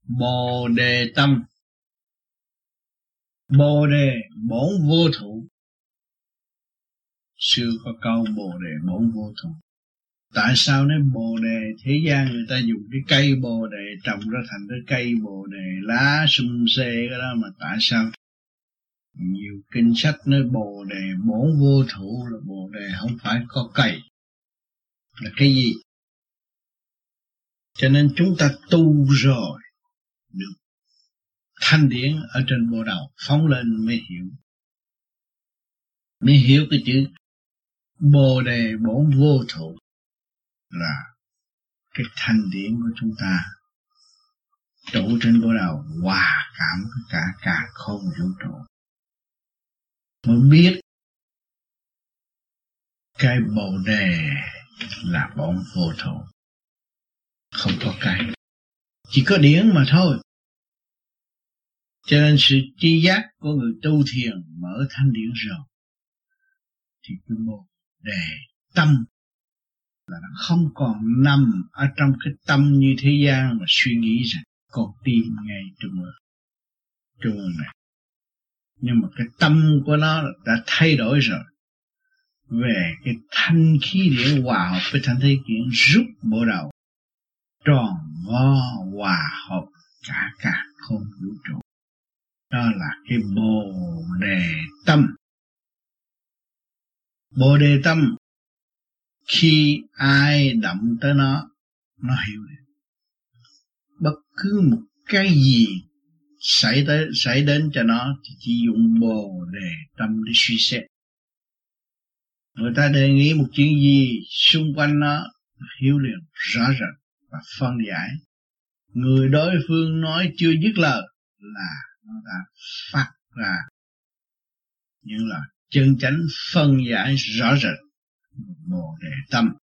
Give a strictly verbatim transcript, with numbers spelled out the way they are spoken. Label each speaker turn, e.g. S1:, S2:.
S1: Bồ đề tâm. Bồ đề bổn vô thụ. Xưa có câu bồ đề bổn vô thụ. Tại sao nói bồ đề? Thế gian người ta dùng cái cây bồ đề trồng ra thành cái cây bồ đề lá sum xê cái đó, mà tại sao nhiều kinh sách nói bồ đề bổn vô thụ, là bồ đề không phải có cây, là cái gì? Cho nên chúng ta tu rồi được thanh điển ở trên bộ đầu phóng lên mới hiểu, mới hiểu cái chữ bồ đề bổn vô thụ là cái thanh điển của chúng ta trụ trên bộ đầu, hòa cảm với cả cả không vũ trụ, mới biết cái bồ đề là bổn vô thụ, không có cái, chỉ có điển mà thôi. Cho nên sự tri giác của người tu thiền mở thanh điển rồi thì cái bồ đề tâm là nó không còn nằm ở trong cái tâm như thế gian mà suy nghĩ rằng con tim ngay trung ương trung ương này, nhưng mà cái tâm của nó đã thay đổi rồi, về cái thanh khí điển hòa hợp với thanh khí điển rút bộ đầu tròn vo hòa hợp cả cả không vũ trụ. Đó là cái bồ đề tâm. Bồ đề tâm khi ai động tới nó, nó hiểu được. Bất cứ một cái gì xảy tới xảy đến cho nó thì chỉ dùng bồ đề tâm để suy xét. Người ta đề nghị một chuyện gì xung quanh nó, hiểu liền rõ ràng và phân giải. Người đối phương nói chưa dứt lời là nó đã phát ra những lời chân chánh phân giải rõ rệt bồ đề tâm.